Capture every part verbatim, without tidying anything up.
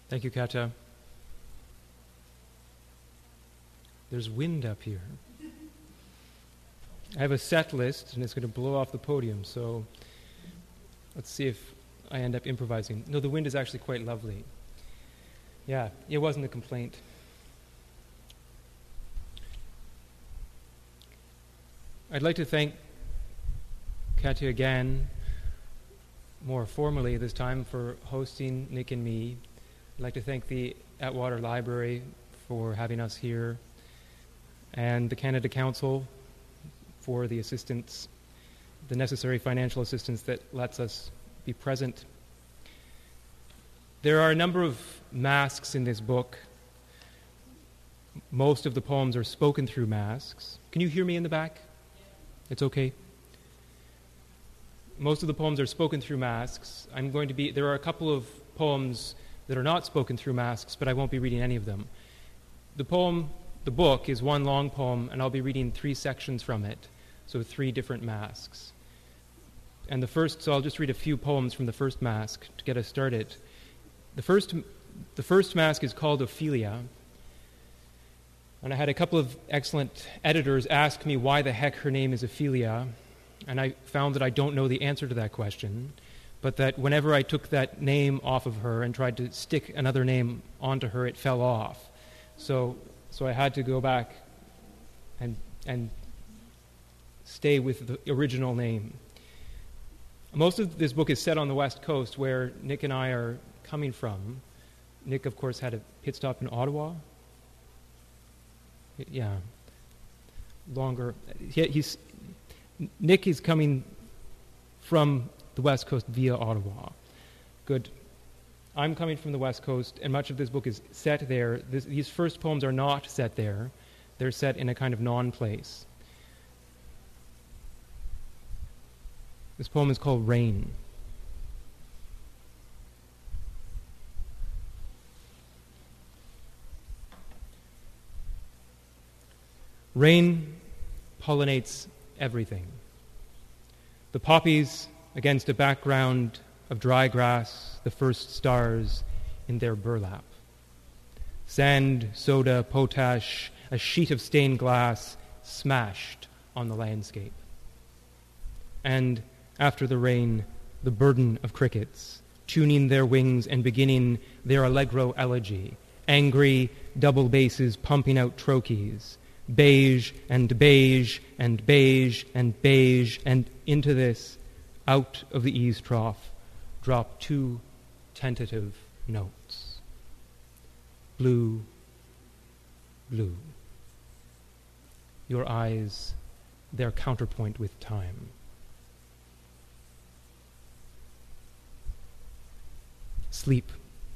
Thank you, Kata. There's wind up here. I have a set list, and it's going to blow off the podium, so let's see if I end up improvising. No, the wind is actually quite lovely. Yeah, it wasn't a complaint. I'd like to thank Katya again, more formally this time, for hosting Nick and me. I'd like to thank the Atwater Library for having us here, and the Canada Council for the assistance, the necessary financial assistance that lets us be present. There are a number of masks in this book. Most of the poems are spoken through masks. Can you hear me in the back? It's okay. Most of the poems are spoken through masks. I'm going to be, there are a couple of poems that are not spoken through masks, but I won't be reading any of them. The poem, the book, is one long poem, and I'll be reading three sections from it, so three different masks. And the first, so I'll just read a few poems from the first mask to get us started. The first, the first mask is called Ophelia, and I had a couple of excellent editors ask me why the heck her name is Ophelia, and I found that I don't know the answer to that question, but that whenever I took that name off of her and tried to stick another name onto her, it fell off. So, so I had to go back and and stay with the original name. Most of this book is set on the West Coast, where Nick and I are coming from. Nick, of course, had a pit stop in Ottawa. Yeah, longer. He, he's Nick is coming from the West Coast via Ottawa. Good. I'm coming from the West Coast, and much of this book is set there. This, these first poems are not set there. They're set in a kind of non-place. This poem is called Rain. Rain pollinates everything. The poppies against a background of dry grass, the first stars in their burlap. Sand, soda, potash, a sheet of stained glass smashed on the landscape. And after the rain, the burden of crickets, tuning their wings and beginning their allegro elegy, angry double basses pumping out trochees, beige and beige and beige and beige, and into this, out of the ease trough, drop two tentative notes. Blue, blue. Your eyes, their counterpoint with time. Sleep.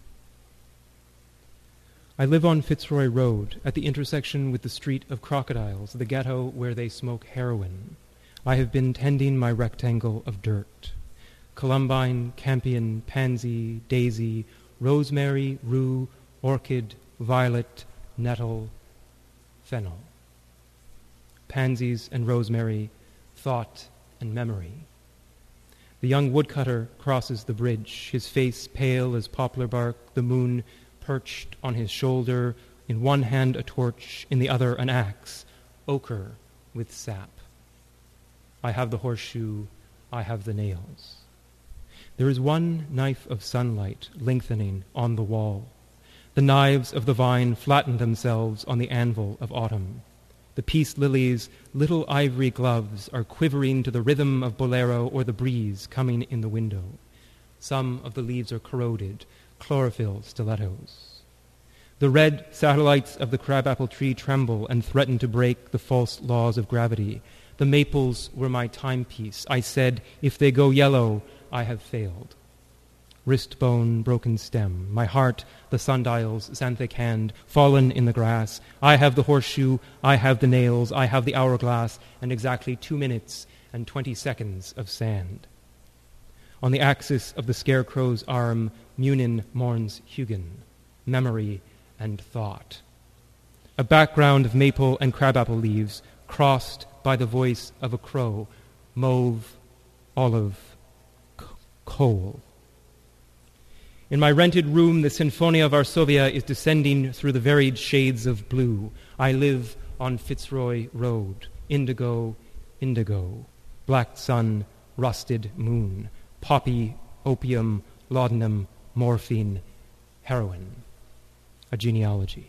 I live on Fitzroy Road, at the intersection with the Street of Crocodiles, the ghetto where they smoke heroin. I have been tending my rectangle of dirt. Columbine, campion, pansy, daisy, rosemary, rue, orchid, violet, nettle, fennel. Pansies and rosemary, thought and memory. The young woodcutter crosses the bridge, his face pale as poplar bark, the moon perched on his shoulder, in one hand a torch, in the other an axe, ochre with sap. I have the horseshoe, I have the nails. There is one knife of sunlight lengthening on the wall. The knives of the vine flatten themselves on the anvil of autumn. The peace lilies' little ivory gloves are quivering to the rhythm of bolero or the breeze coming in the window. Some of the leaves are corroded, chlorophyll stilettos. The red satellites of the crabapple tree tremble and threaten to break the false laws of gravity. The maples were my timepiece. I said, if they go yellow, I have failed. Wrist bone, broken stem. My heart, the sundial's xanthic hand, fallen in the grass. I have the horseshoe, I have the nails, I have the hourglass, and exactly two minutes and twenty seconds of sand. On the axis of the scarecrow's arm, Munin mourns Hugin, memory and thought. A background of maple and crabapple leaves, crossed by the voice of a crow, mauve, olive, c- coal. In my rented room, the Sinfonia Varsovia is descending through the varied shades of blue. I live on Fitzroy Road. Indigo, indigo. Black sun, rusted moon. Poppy, opium, laudanum, morphine, heroin. A genealogy.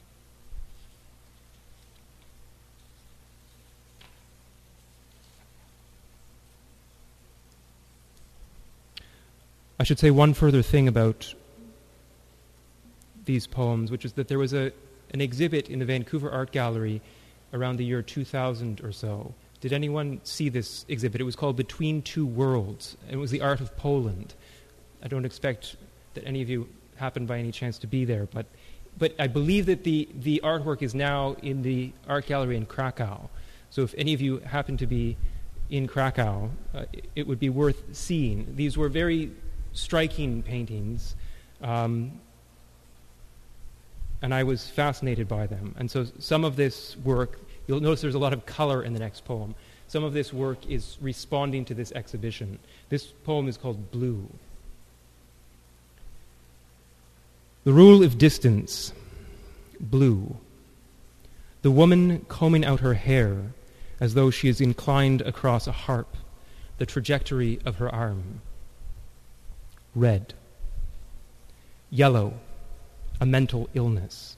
I should say one further thing about these poems, which is that there was a, an exhibit in the Vancouver Art Gallery around the year two thousand or so. Did anyone see this exhibit? It was called Between Two Worlds. It was the art of Poland. I don't expect that any of you happened by any chance to be there, but but I believe that the, the artwork is now in the art gallery in Krakow. So if any of you happen to be in Krakow, uh, it would be worth seeing. These were very striking paintings, um, and I was fascinated by them. And so some of this work, you'll notice there's a lot of color in the next poem. Some of this work is responding to this exhibition. This poem is called Blue. The rule of distance, blue. The woman combing out her hair as though she is inclined across a harp, the trajectory of her arm. Red. Yellow, a mental illness.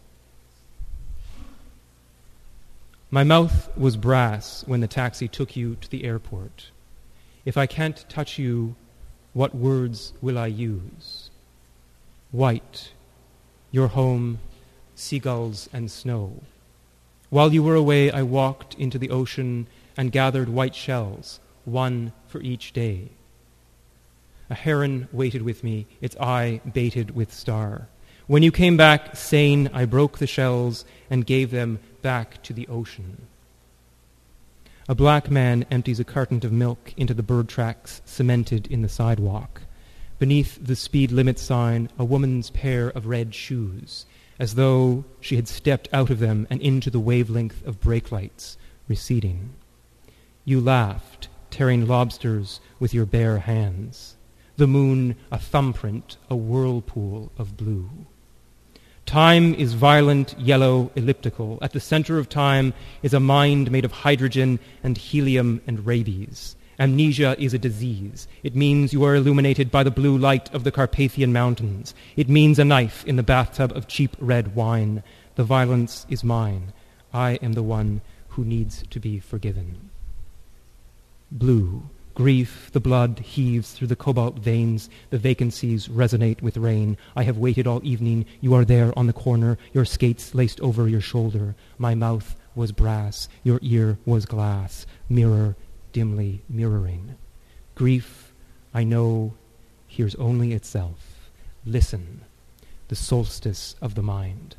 My mouth was brass when the taxi took you to the airport. If I can't touch you, what words will I use? White, your home, seagulls and snow. While you were away, I walked into the ocean and gathered white shells, one for each day. A heron waited with me, its eye baited with star. When you came back sane, I broke the shells and gave them back to the ocean. A black man empties a carton of milk into the bird tracks cemented in the sidewalk. Beneath the speed limit sign, a woman's pair of red shoes, as though she had stepped out of them and into the wavelength of brake lights, receding. You laughed, tearing lobsters with your bare hands. The moon, a thumbprint, a whirlpool of blue. Time is violent, yellow, elliptical. At the center of time is a mind made of hydrogen and helium and rabies. Amnesia is a disease. It means you are illuminated by the blue light of the Carpathian Mountains. It means a knife in the bathtub of cheap red wine. The violence is mine. I am the one who needs to be forgiven. Blue. Grief, the blood heaves through the cobalt veins. The vacancies resonate with rain. I have waited all evening. You are there on the corner, your skates laced over your shoulder. My mouth was brass. Your ear was glass. Mirror, dimly mirroring. Grief, I know, hears only itself. Listen, the solstice of the mind.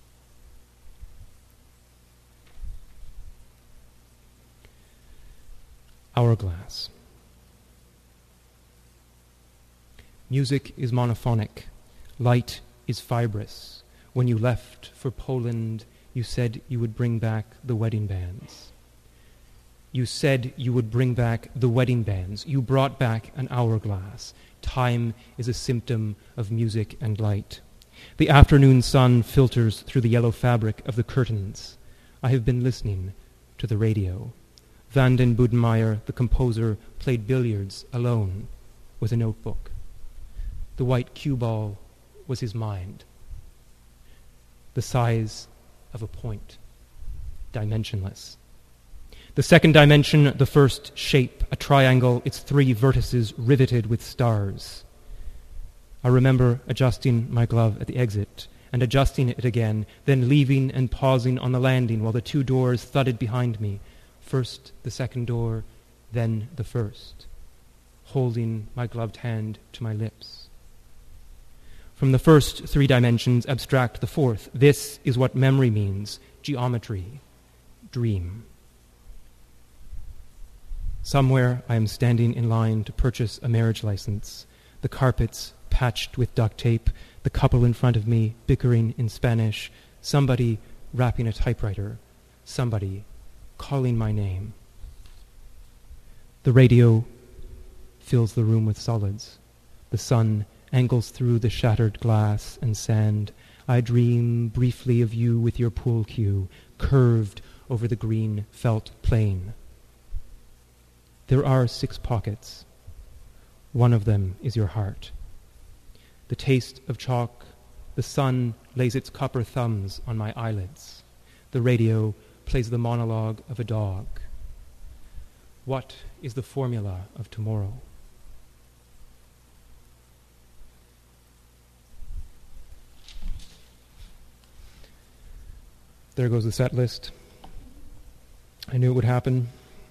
Hourglass. Music is monophonic. Light is fibrous. When you left for Poland, you said you would bring back the wedding bands. You said you would bring back the wedding bands. You brought back an hourglass. Time is a symptom of music and light. The afternoon sun filters through the yellow fabric of the curtains. I have been listening to the radio. Van den Boedenmeier, the composer, played billiards alone with a notebook. The white cue ball was his mind, the size of a point, dimensionless. The second dimension, the first shape, a triangle, its three vertices riveted with stars. I remember adjusting my glove at the exit and adjusting it again, then leaving and pausing on the landing while the two doors thudded behind me, first the second door, then the first, holding my gloved hand to my lips. From the first three dimensions, abstract the fourth. This is what memory means, geometry, dream. Somewhere I am standing in line to purchase a marriage license, the carpets patched with duct tape, the couple in front of me bickering in Spanish, somebody rapping a typewriter, somebody calling my name. The radio fills the room with solids. The sun angles through the shattered glass and sand. I dream briefly of you with your pool cue, curved over the green felt plain. There are six pockets. One of them is your heart. The taste of chalk, the sun lays its copper thumbs on my eyelids. The radio plays the monologue of a dog. What is the formula of tomorrow? There goes the set list. I knew it would happen.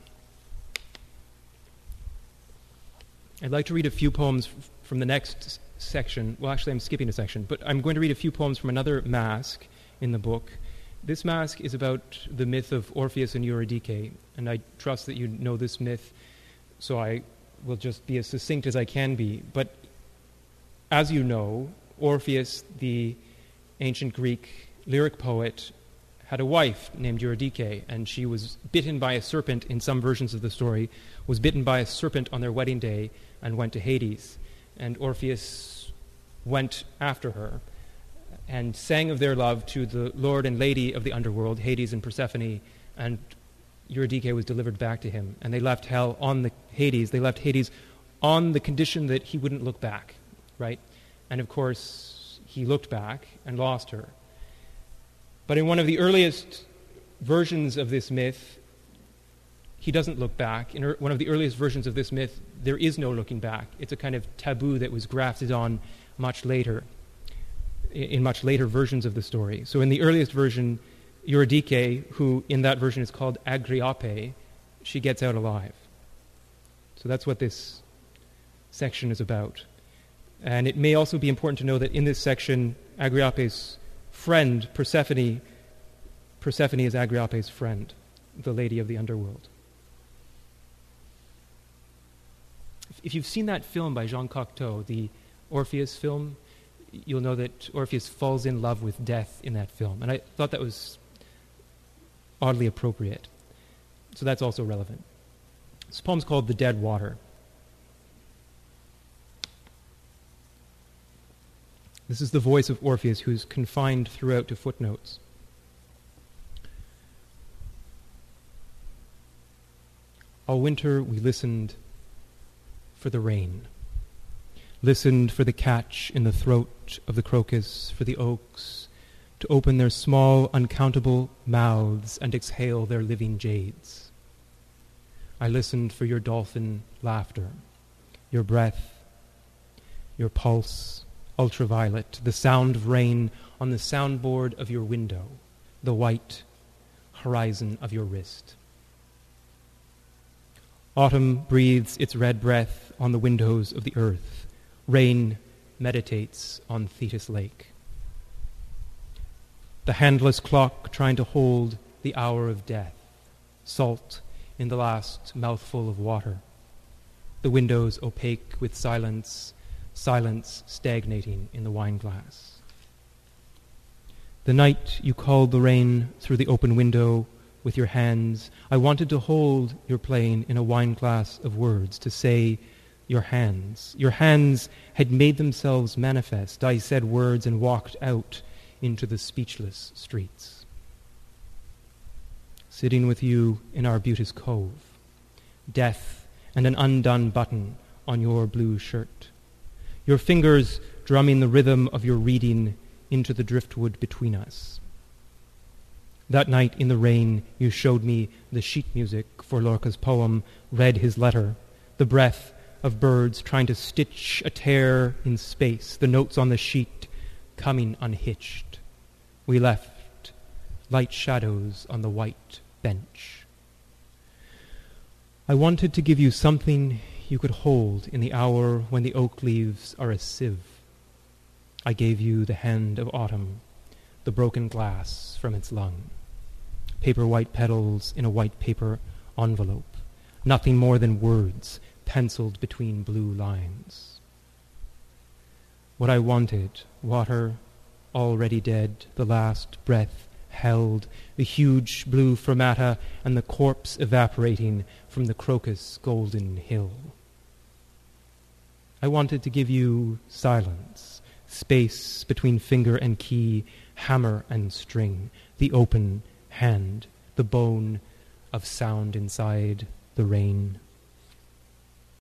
I'd like to read a few poems f- from the next s- section. Well, actually, I'm skipping a section, but I'm going to read a few poems from another masque in the book. This masque is about the myth of Orpheus and Eurydice, and I trust that you know this myth, so I will just be as succinct as I can be. But as you know, Orpheus, the ancient Greek lyric poet, had a wife named Eurydice, and she was bitten by a serpent in some versions of the story, was bitten by a serpent on their wedding day and went to Hades. And Orpheus went after her and sang of their love to the lord and lady of the underworld, Hades and Persephone, and Eurydice was delivered back to him. And they left hell on the Hades. They left Hades on the condition that he wouldn't look back, right? And of course, he looked back and lost her. But in one of the earliest versions of this myth, he doesn't look back. In er- one of the earliest versions of this myth, there is no looking back. It's a kind of taboo that was grafted on much later, in, in much later versions of the story. So in the earliest version, Eurydice, who in that version is called Agriope, she gets out alive. So that's what this section is about. And it may also be important to know that in this section, Agriope's friend, Persephone, Persephone is Agriope's friend, the lady of the underworld. If you've seen that film by Jean Cocteau, the Orpheus film, you'll know that Orpheus falls in love with death in that film. And I thought that was oddly appropriate. So that's also relevant. This poem's called The Dead Water. This is the voice of Orpheus, who's confined throughout to footnotes. All winter we listened for the rain, listened for the catch in the throat of the crocus, for the oaks to open their small, uncountable mouths and exhale their living jades. I listened for your dolphin laughter, your breath, your pulse, ultraviolet, the sound of rain on the soundboard of your window, the white horizon of your wrist. Autumn breathes its red breath on the windows of the earth. Rain meditates on Thetis Lake. The handless clock trying to hold the hour of death, salt in the last mouthful of water. The windows opaque with silence, silence stagnating in the wine glass. The night you called the rain through the open window with your hands, I wanted to hold your plane in a wine glass of words, to say your hands. Your hands had made themselves manifest. I said words and walked out into the speechless streets. Sitting with you in Arbutus Cove, death and an undone button on your blue shirt. Your fingers drumming the rhythm of your reading into the driftwood between us. That night in the rain, you showed me the sheet music for Lorca's poem, read his letter, the breath of birds trying to stitch a tear in space, the notes on the sheet coming unhitched. We left light shadows on the white bench. I wanted to give you something you could hold in the hour when the oak leaves are a sieve. I gave you the hand of autumn, the broken glass from its lung, paper white petals in a white paper envelope, nothing more than words penciled between blue lines. What I wanted, water already dead, the last breath held, the huge blue fermata and the corpse evaporating from the crocus golden hill. I wanted to give you silence, space between finger and key, hammer and string, the open hand, the bone of sound inside the rain.